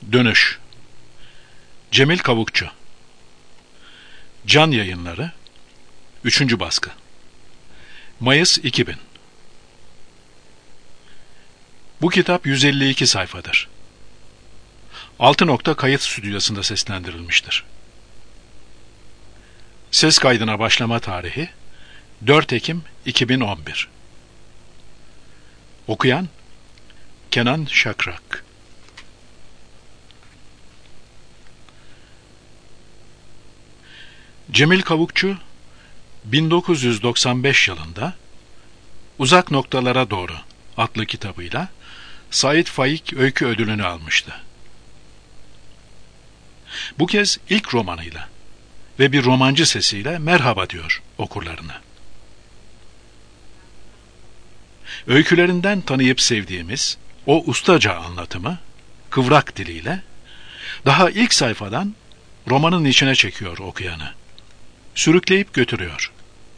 Dönüş. Cemil Kavukçu. Can Yayınları. 3. baskı. Mayıs 2000. Bu kitap 152 sayfadır. 6 nokta kayıt stüdyosunda seslendirilmiştir. Ses kaydına başlama tarihi 4 Ekim 2011. Okuyan Kenan Şakrak. Cemil Kavukçu 1995 yılında Uzak Noktalara Doğru adlı kitabıyla Sait Faik Öykü Ödülünü almıştı. Bu kez ilk romanıyla ve bir romancı sesiyle merhaba diyor okurlarına. Öykülerinden tanıyıp sevdiğimiz o ustaca anlatımı, kıvrak diliyle daha ilk sayfadan romanın içine çekiyor okuyanı. Sürükleyip götürüyor.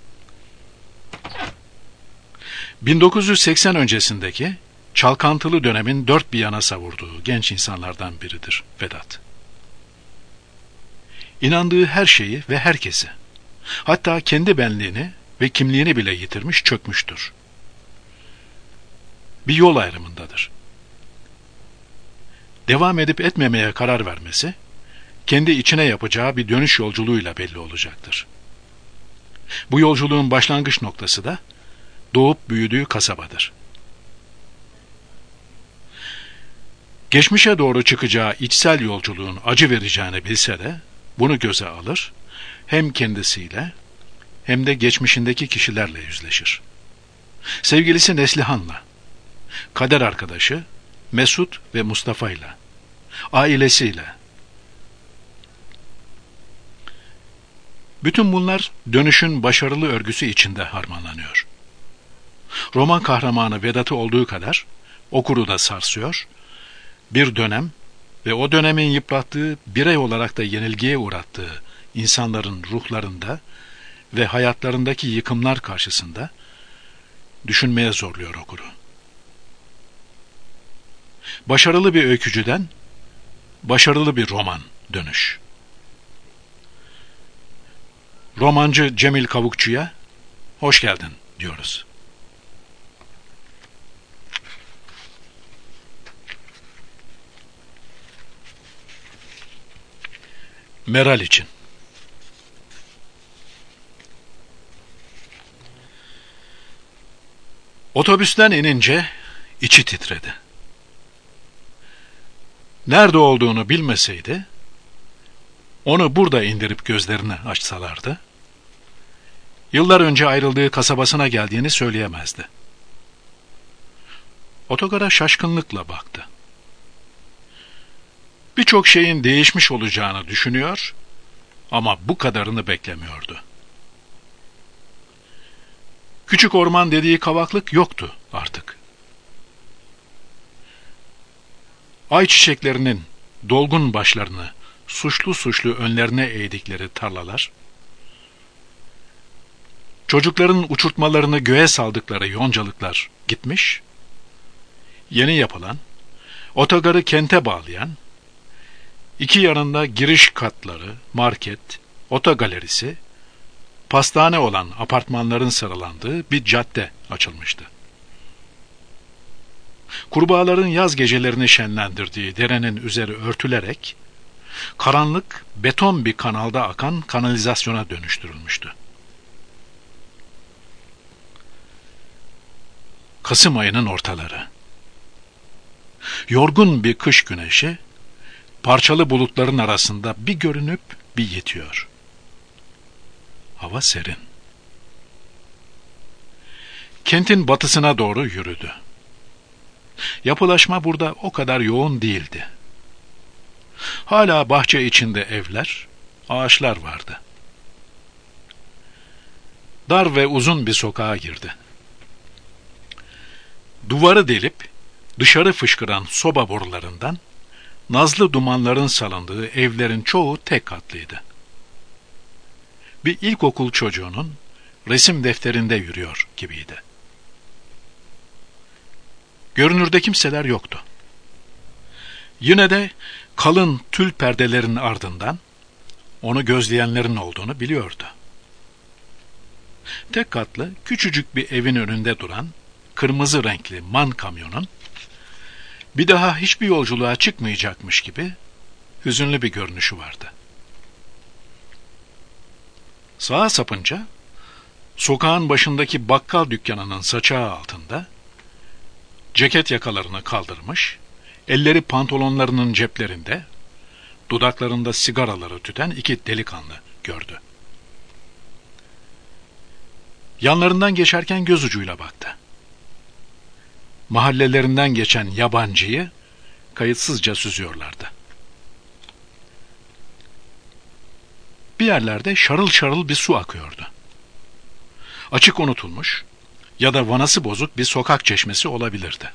1980 öncesindeki çalkantılı dönemin dört bir yana savurduğu genç insanlardan biridir Vedat. İnandığı her şeyi ve herkesi, hatta kendi benliğini ve kimliğini bile yitirmiş, çökmüştür. Bir yol ayrımındadır. Devam edip etmemeye karar vermesi, kendi içine yapacağı bir dönüş yolculuğuyla belli olacaktır. Bu yolculuğun başlangıç noktası da doğup büyüdüğü kasabadır. Geçmişe doğru çıkacağı içsel yolculuğun acı vereceğini bilse de bunu göze alır, hem kendisiyle hem de geçmişindeki kişilerle yüzleşir. Sevgilisi Neslihan'la, kader arkadaşı Mesut ve Mustafa'yla, ailesiyle. Bütün bunlar dönüşün başarılı örgüsü içinde harmanlanıyor. Roman kahramanı Vedat'ı olduğu kadar okuru da sarsıyor, bir dönem ve o dönemin yıprattığı, birey olarak da yenilgiye uğrattığı insanların ruhlarında ve hayatlarındaki yıkımlar karşısında düşünmeye zorluyor okuru. Başarılı bir öykücüden başarılı bir roman dönüş. Romancı Cemil Kavukçu'ya hoş geldin diyoruz. Meral için. Otobüsten inince içi titredi. Nerede olduğunu bilmeseydi, onu burada indirip gözlerini açsalardı, yıllar önce ayrıldığı kasabasına geldiğini söyleyemezdi. Otogara şaşkınlıkla baktı. Birçok şeyin değişmiş olacağını düşünüyor ama bu kadarını beklemiyordu. Küçük orman dediği kavaklık yoktu artık. Ayçiçeklerinin dolgun başlarını suçlu suçlu önlerine eğdikleri tarlalar, çocukların uçurtmalarını göğe saldıkları yoncalıklar gitmiş, yeni yapılan, otogarı kente bağlayan, iki yanında giriş katları, market, otogalerisi, pastane olan apartmanların sıralandığı bir cadde açılmıştı. Kurbağaların yaz gecelerini şenlendirdiği derenin üzeri örtülerek, karanlık beton bir kanalda akan kanalizasyona dönüştürülmüştü. Kasım ayının ortaları. Yorgun bir kış güneşi, parçalı bulutların arasında bir görünüp bir yitiyor. Hava serin. Kentin batısına doğru yürüdü. Yapılaşma burada o kadar yoğun değildi. Hala bahçe içinde evler, ağaçlar vardı. Dar ve uzun bir sokağa girdi. Duvarı delip dışarı fışkıran soba borularından nazlı dumanların salındığı evlerin çoğu tek katlıydı. Bir ilkokul çocuğunun resim defterinde yürüyor gibiydi. Görünürde kimseler yoktu. Yine de kalın tül perdelerin ardından onu gözleyenlerin olduğunu biliyordu. Tek katlı küçücük bir evin önünde duran kırmızı renkli MAN kamyonun bir daha hiçbir yolculuğa çıkmayacakmış gibi hüzünlü bir görünüşü vardı. Sağa sapınca sokağın başındaki bakkal dükkanının saçağı altında ceket yakalarını kaldırmış, elleri pantolonlarının ceplerinde, dudaklarında sigaraları tüten iki delikanlı gördü. Yanlarından geçerken göz ucuyla baktı. Mahallelerinden geçen yabancıyı kayıtsızca süzüyorlardı. Bir yerlerde şarıl şarıl bir su akıyordu. Açık unutulmuş ya da vanası bozuk bir sokak çeşmesi olabilirdi.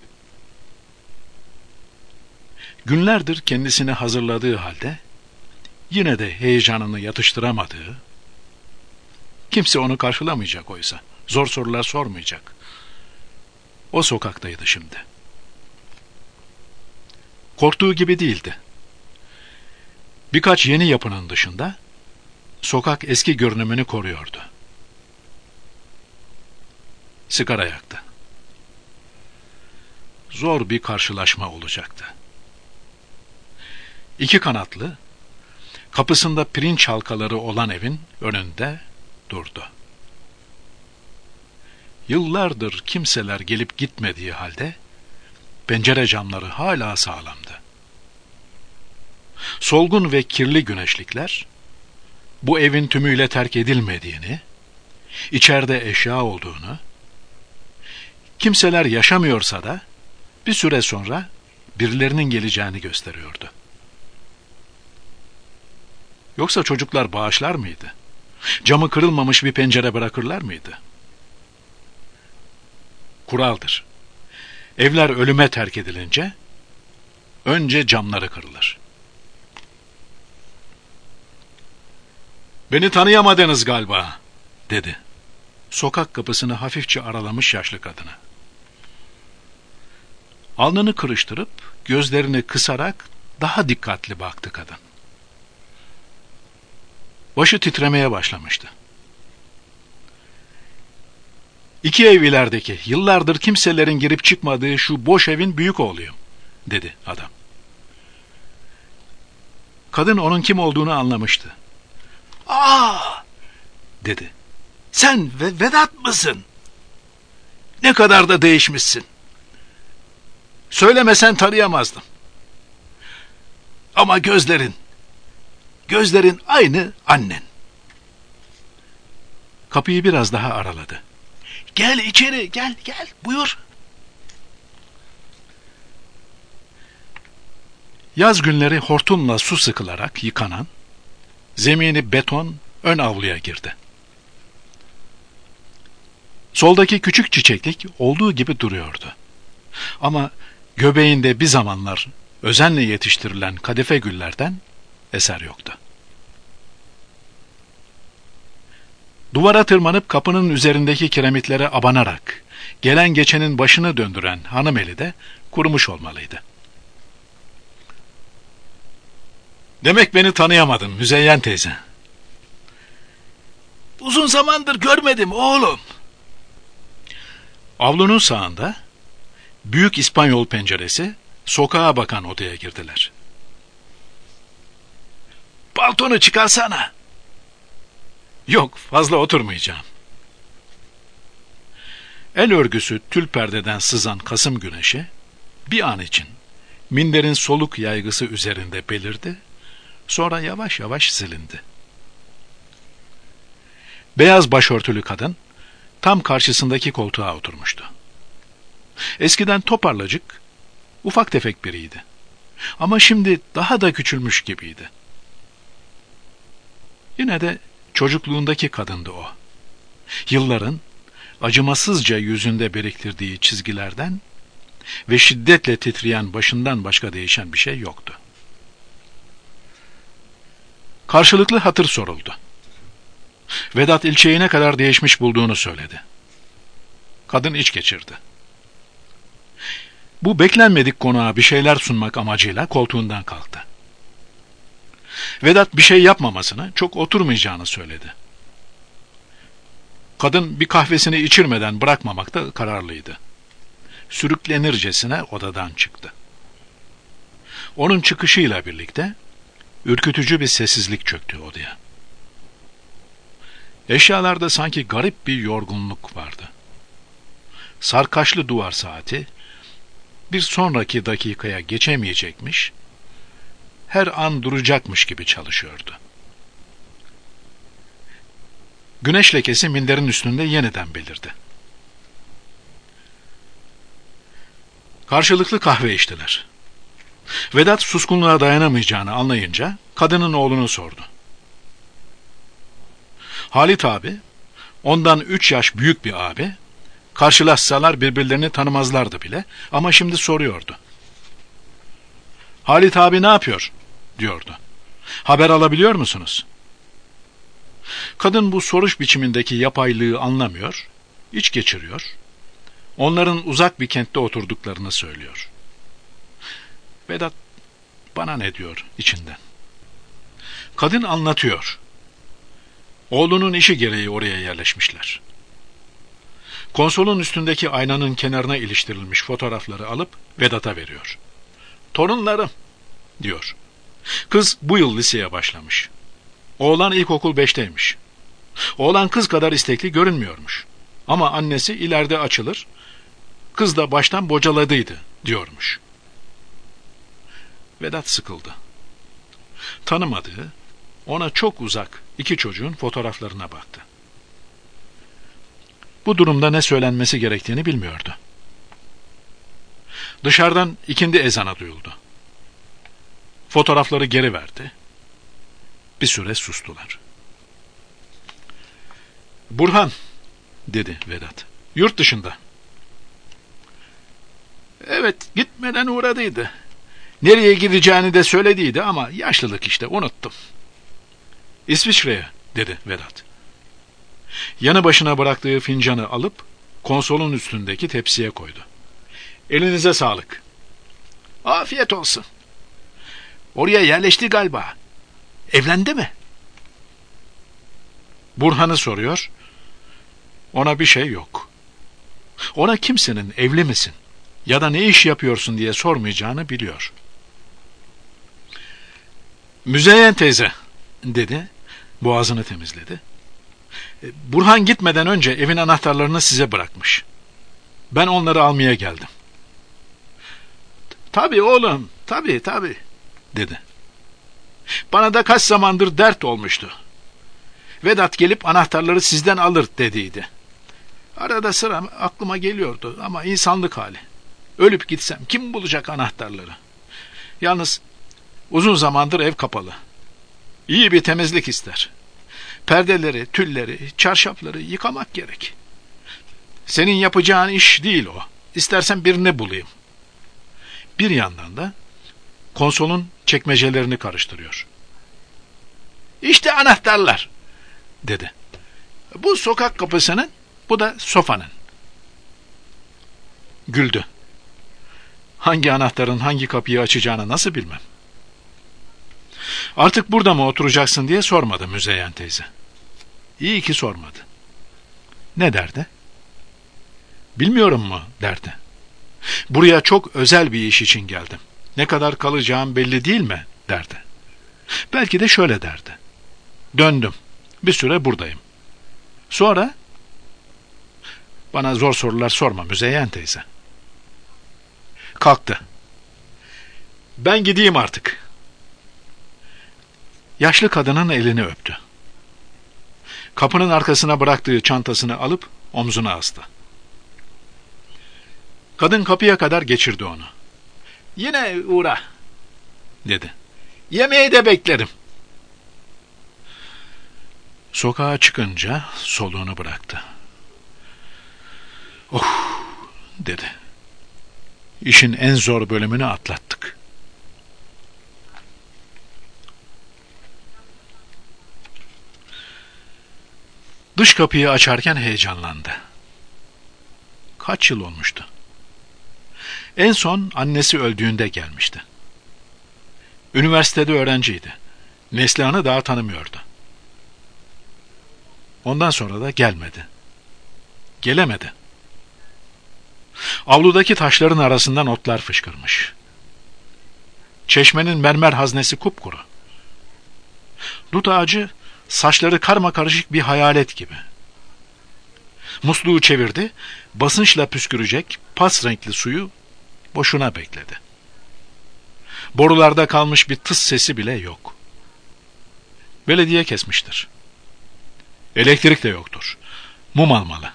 Günlerdir kendisini hazırladığı halde yine de heyecanını yatıştıramadığı, kimse onu karşılamayacak oysa, zor sorular sormayacak. O sokaktaydı şimdi. Korktuğu gibi değildi. Birkaç yeni yapının dışında sokak eski görünümünü koruyordu. Sigara yaktı. Zor bir karşılaşma olacaktı. İki kanatlı, kapısında pirinç halkaları olan evin önünde durdu. Yıllardır kimseler gelip gitmediği halde pencere camları hala sağlamdı. Solgun ve kirli güneşlikler bu evin tümüyle terk edilmediğini, içeride eşya olduğunu, kimseler yaşamıyorsa da bir süre sonra birilerinin geleceğini gösteriyordu. Yoksa çocuklar bağışlar mıydı? Camı kırılmamış bir pencere bırakırlar mıydı? Kuraldır. Evler ölüme terk edilince önce camları kırılır. "Beni tanıyamadınız galiba," dedi. Sokak kapısını hafifçe aralamış yaşlı kadına. Alnını kırıştırıp gözlerini kısarak daha dikkatli baktı kadın. Başı titremeye başlamıştı. "İki ev ilerideki, yıllardır kimselerin girip çıkmadığı şu boş evin büyük oğluyum," dedi adam. Kadın onun kim olduğunu anlamıştı. "Aa!" dedi. "Sen Vedat mısın? Ne kadar da değişmişsin. Söylemesen tanıyamazdım. Ama gözlerin aynı annen." Kapıyı biraz daha araladı. "Gel içeri, gel, buyur." Yaz günleri hortumla su sıkılarak yıkanan, zemini beton ön avluya girdi. Soldaki küçük çiçeklik olduğu gibi duruyordu. Ama göbeğinde bir zamanlar özenle yetiştirilen kadife güllerden eser yoktu. Duvara tırmanıp kapının üzerindeki kiremitlere abanarak gelen geçenin başını döndüren hanımeli de kurumuş olmalıydı. "Demek beni tanıyamadın Müzeyyen teyze." "Uzun zamandır görmedim oğlum." Avlunun sağında büyük İspanyol penceresi sokağa bakan odaya girdiler. "Paltonu çıkarsana." "Yok, fazla oturmayacağım." El örgüsü tül perdeden sızan Kasım güneşi bir an için minderin soluk yaygısı üzerinde belirdi, sonra yavaş yavaş silindi. Beyaz başörtülü kadın tam karşısındaki koltuğa oturmuştu. Eskiden toparlacık, ufak tefek biriydi. Ama şimdi daha da küçülmüş gibiydi. Yine de çocukluğundaki kadındı o. Yılların acımasızca yüzünde biriktirdiği çizgilerden ve şiddetle titreyen başından başka değişen bir şey yoktu. Karşılıklı hatır soruldu. Vedat ilçeyi ne kadar değişmiş bulduğunu söyledi. Kadın iç geçirdi. Bu beklenmedik konuğa bir şeyler sunmak amacıyla koltuğundan kalktı. Vedat bir şey yapmamasını, çok oturmayacağını söyledi. Kadın bir kahvesini içirmeden bırakmamakta kararlıydı. Sürüklenircesine odadan çıktı. Onun çıkışıyla birlikte ürkütücü bir sessizlik çöktü odaya. Eşyalarda sanki garip bir yorgunluk vardı. Sarkaçlı duvar saati bir sonraki dakikaya geçemeyecekmiş, her an duracakmış gibi çalışıyordu. Güneş lekesi minderin üstünde yeniden belirdi. Karşılıklı kahve içtiler. Vedat suskunluğa dayanamayacağını anlayınca kadının oğlunu sordu. Halit abi, ondan 3 yaş büyük bir abi, karşılaşsalar birbirlerini tanımazlardı bile ama şimdi soruyordu. Halit abi ne yapıyor? Diyordu. Haber alabiliyor musunuz? Kadın bu soruş biçimindeki yapaylığı anlamıyor, iç geçiriyor, onların uzak bir kentte oturduklarını söylüyor. Vedat, bana ne diyor içinden? Kadın anlatıyor. Oğlunun işi gereği oraya yerleşmişler. Konsolun üstündeki aynanın kenarına iliştirilmiş fotoğrafları alıp Vedat'a veriyor. Torunlarım, diyor. Kız bu yıl liseye başlamış. Oğlan ilkokul 5'teymiş. Oğlan kız kadar istekli görünmüyormuş. Ama annesi ileride açılır, kız da baştan bocaladıydı, diyormuş. Vedat sıkıldı. Tanımadığı, ona çok uzak 2 çocuğun fotoğraflarına baktı. Bu durumda ne söylenmesi gerektiğini bilmiyordu. Dışarıdan ikindi ezanı duyuldu. Fotoğrafları geri verdi. Bir süre sustular. Burhan, dedi Vedat. Yurt dışında. Evet, gitmeden uğradıydı. Nereye gideceğini de söylediydi ama yaşlılık işte, unuttum. İsviçre'ye, dedi Vedat. Yanı başına bıraktığı fincanı alıp konsolun üstündeki tepsiye koydu. Elinize sağlık. Afiyet olsun. Oraya yerleşti galiba. Evlendi mi? Burhan'ı soruyor. Ona bir şey yok. Ona kimsenin evli misin ya da ne iş yapıyorsun diye sormayacağını biliyor. Müzeyyen teyze, dedi, boğazını temizledi. Burhan gitmeden önce evin anahtarlarını size bırakmış. Ben onları almaya geldim. Tabii oğlum, tabii, dedi. Bana da kaç zamandır dert olmuştu. Vedat gelip anahtarları sizden alır dediydi. Arada sıra aklıma geliyordu ama insanlık hali. Ölüp gitsem kim bulacak anahtarları? Yalnız uzun zamandır ev kapalı. İyi bir temizlik ister. Perdeleri, tülleri, çarşafları yıkamak gerek. Senin yapacağın iş değil o. İstersen birini bulayım. Bir yandan da konsolun çekmecelerini karıştırıyor. İşte anahtarlar, dedi. Bu sokak kapısının, bu da sofanın. Güldü. Hangi anahtarın hangi kapıyı açacağını nasıl bilmem. Artık burada mı oturacaksın diye sormadı Müzeyyen teyze. İyi ki sormadı. Ne derdi? Bilmiyorum mu derdi. Buraya çok özel bir iş için geldim. Ne kadar kalacağım belli değil mi derdi. Belki de şöyle derdi. Döndüm. Bir süre buradayım. Sonra? Bana zor sorular sorma Müzeyyen teyze. Kalktı. Ben gideyim artık. Yaşlı kadının elini öptü. Kapının arkasına bıraktığı çantasını alıp omzuna astı. Kadın kapıya kadar geçirdi onu. Yine uğra, dedi. Yemeği de beklerim. Sokağa çıkınca soluğunu bıraktı. Oh, dedi. İşin en zor bölümünü atlattık. Dış kapıyı açarken heyecanlandı. Kaç yıl olmuştu? En son annesi öldüğünde gelmişti. Üniversitede öğrenciydi. Neslihan'ı daha tanımıyordu. Ondan sonra da gelmedi. Gelemedi. Avludaki taşların arasından otlar fışkırmış. Çeşmenin mermer haznesi kupkuru. Dut ağacı saçları karmakarışık bir hayalet gibi. Musluğu çevirdi, basınçla püskürecek pas renkli suyu boşuna bekledi. Borularda kalmış bir tıs sesi bile yok. Belediye kesmiştir. Elektrik de yoktur. Mum almalı.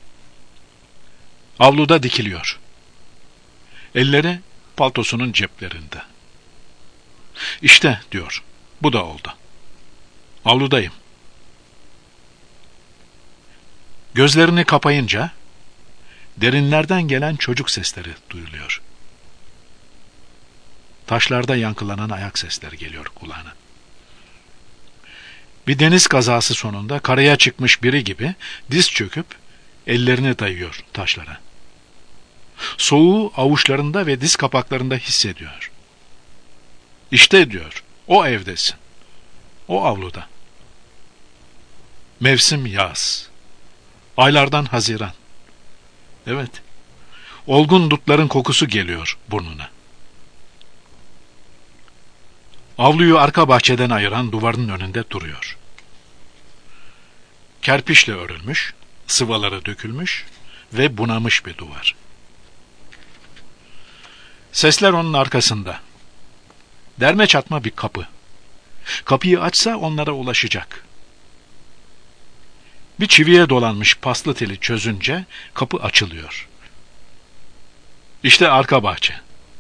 Avluda dikiliyor. Elleri paltosunun ceplerinde. İşte diyor, bu da oldu. Avludayım. Gözlerini kapayınca derinlerden gelen çocuk sesleri duyuluyor. Taşlarda yankılanan ayak sesleri geliyor kulağına. Bir deniz kazası sonunda karaya çıkmış biri gibi diz çöküp ellerini dayıyor taşlara. Soğuğu avuçlarında ve diz kapaklarında hissediyor. İşte diyor, o evdesin. O avluda. Mevsim yaz. Aylardan Haziran. Evet. Olgun dutların kokusu geliyor burnuna. Avluyu arka bahçeden ayıran duvarın önünde duruyor. Kerpiçle örülmüş, sıvaları dökülmüş ve bunamış bir duvar. Sesler onun arkasında. Derme çatma bir kapı. Kapıyı açsa onlara ulaşacak. Bir çiviye dolanmış paslı teli çözünce kapı açılıyor. İşte arka bahçe.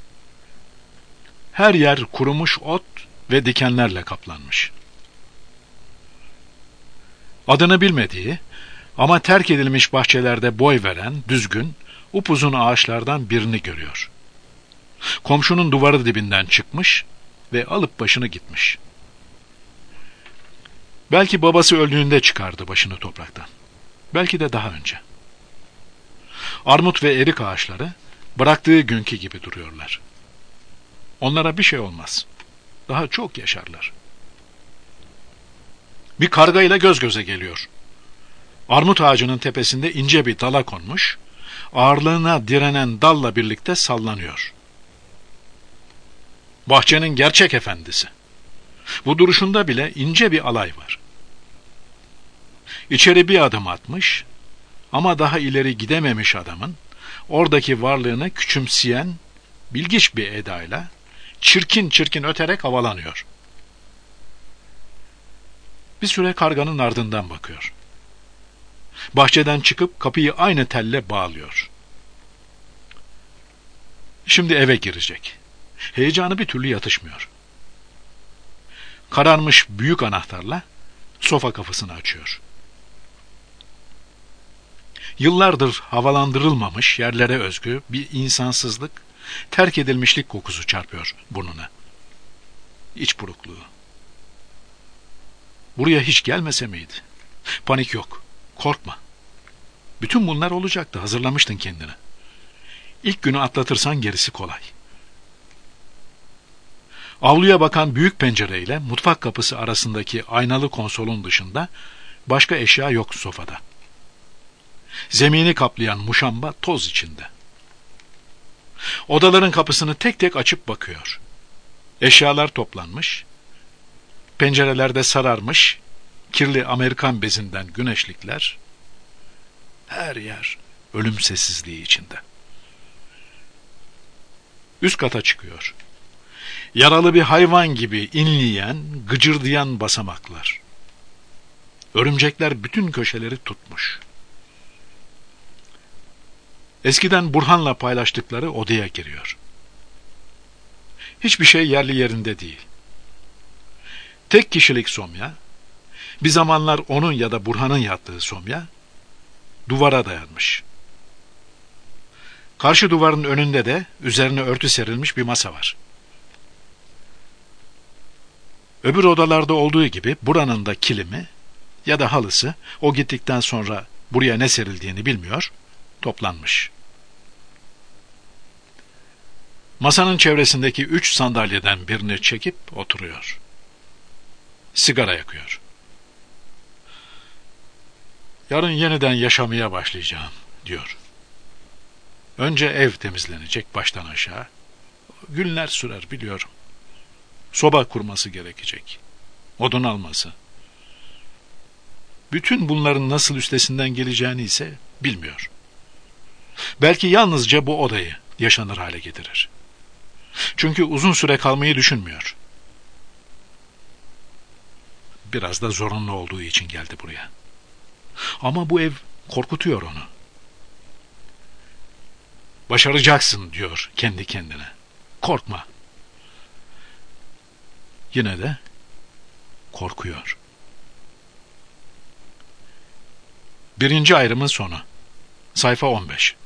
Her yer kurumuş ot ve dikenlerle kaplanmış. Adını bilmediği ama terk edilmiş bahçelerde boy veren, düzgün, upuzun ağaçlardan birini görüyor. Komşunun duvarı dibinden çıkmış ve alıp başını gitmiş. Belki babası öldüğünde çıkardı başını topraktan. Belki de daha önce. Armut ve erik ağaçları bıraktığı günkü gibi duruyorlar. Onlara bir şey olmaz. Daha çok yaşarlar. Bir karga ile göz göze geliyor. Armut ağacının tepesinde ince bir dala konmuş, ağırlığına direnen dalla birlikte sallanıyor. Bahçenin gerçek efendisi. Bu duruşunda bile ince bir alay var. İçeri bir adım atmış ama daha ileri gidememiş adamın oradaki varlığını küçümseyen bilgiç bir edayla çirkin çirkin öterek havalanıyor. Bir süre karganın ardından bakıyor. Bahçeden çıkıp kapıyı aynı telle bağlıyor. Şimdi eve girecek. Heyecanı bir türlü yatışmıyor. Kararmış büyük anahtarla sofa kapısını açıyor. Yıllardır havalandırılmamış yerlere özgü bir insansızlık, terk edilmişlik kokusu çarpıyor burnuna. İç burukluğu. Buraya hiç gelmese miydi? Panik yok. Korkma. Bütün bunlar olacaktı. Hazırlamıştın kendini. İlk günü atlatırsan gerisi kolay. Avluya bakan büyük pencereyle mutfak kapısı arasındaki aynalı konsolun dışında başka eşya yok sofada. Zemini kaplayan muşamba toz içinde. Odaların kapısını tek tek açıp bakıyor. Eşyalar toplanmış, pencerelerde sararmış, kirli Amerikan bezinden güneşlikler, her yer ölüm sessizliği içinde. Üst kata çıkıyor. Yaralı bir hayvan gibi inleyen, gıcırdayan basamaklar. Örümcekler bütün köşeleri tutmuş. Eskiden Burhan'la paylaştıkları odaya giriyor. Hiçbir şey yerli yerinde değil. Tek kişilik somya, bir zamanlar onun ya da Burhan'ın yattığı somya, duvara dayanmış. Karşı duvarın önünde de üzerine örtü serilmiş bir masa var. Öbür odalarda olduğu gibi buranın da kilimi ya da halısı, o gittikten sonra buraya ne serildiğini bilmiyor, toplanmış. Masanın çevresindeki 3 sandalyeden birini çekip oturuyor. Sigara yakıyor. Yarın yeniden yaşamaya başlayacağım, diyor. Önce ev temizlenecek baştan aşağı. Günler sürer, biliyorum. Soba kurması gerekecek. Odun alması. Bütün bunların nasıl üstesinden geleceğini ise bilmiyor. Belki yalnızca bu odayı yaşanır hale getirir. Çünkü uzun süre kalmayı düşünmüyor. Biraz da zorunlu olduğu için geldi buraya. Ama bu ev korkutuyor onu. Başaracaksın, diyor kendi kendine. Korkma. Yine de korkuyor. 1. ayrımın sonu. Sayfa 15.